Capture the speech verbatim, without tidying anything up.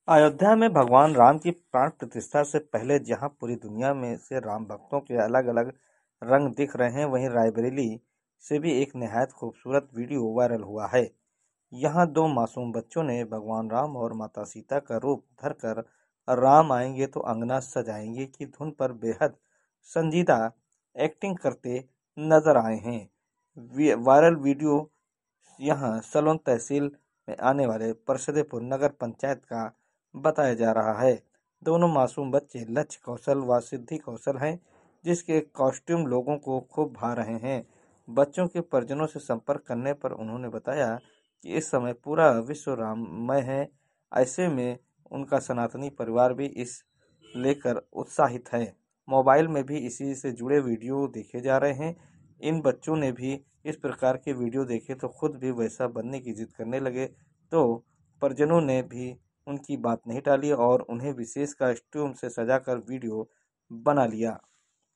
अयोध्या में भगवान राम की प्राण प्रतिष्ठा से पहले जहां पूरी दुनिया में से राम भक्तों के अलग अलग रंग दिख रहे हैं, वहीं रायबरेली से भी एक निहायत खूबसूरत वीडियो वायरल हुआ है। यहां दो मासूम बच्चों ने भगवान राम और माता सीता का रूप धरकर राम आएंगे तो अंगना सजाएंगे की धुन पर बेहद संजीदा एक्टिंग करते नजर आए हैं। वी- वायरल वीडियो यहां सलोन तहसील में आने वाले परसदेपुर नगर पंचायत का बताया जा रहा है। दोनों मासूम बच्चे लक्ष्य कौशल व सिद्धि कौशल हैं, जिसके कॉस्ट्यूम लोगों को खूब भा रहे हैं। बच्चों के परिजनों से संपर्क करने पर उन्होंने बताया कि इस समय पूरा विश्व राममय है। ऐसे में उनका सनातनी परिवार भी इस लेकर उत्साहित है। मोबाइल में भी इसी से जुड़े वीडियो देखे जा रहे हैं। इन बच्चों ने भी इस प्रकार के वीडियो देखे तो खुद भी वैसा बनने की जिद करने लगे। तो परिजनों ने भी उनकी बात नहीं टाली और उन्हें विशेष कॉस्ट्यूम से सजाकर वीडियो बना लिया।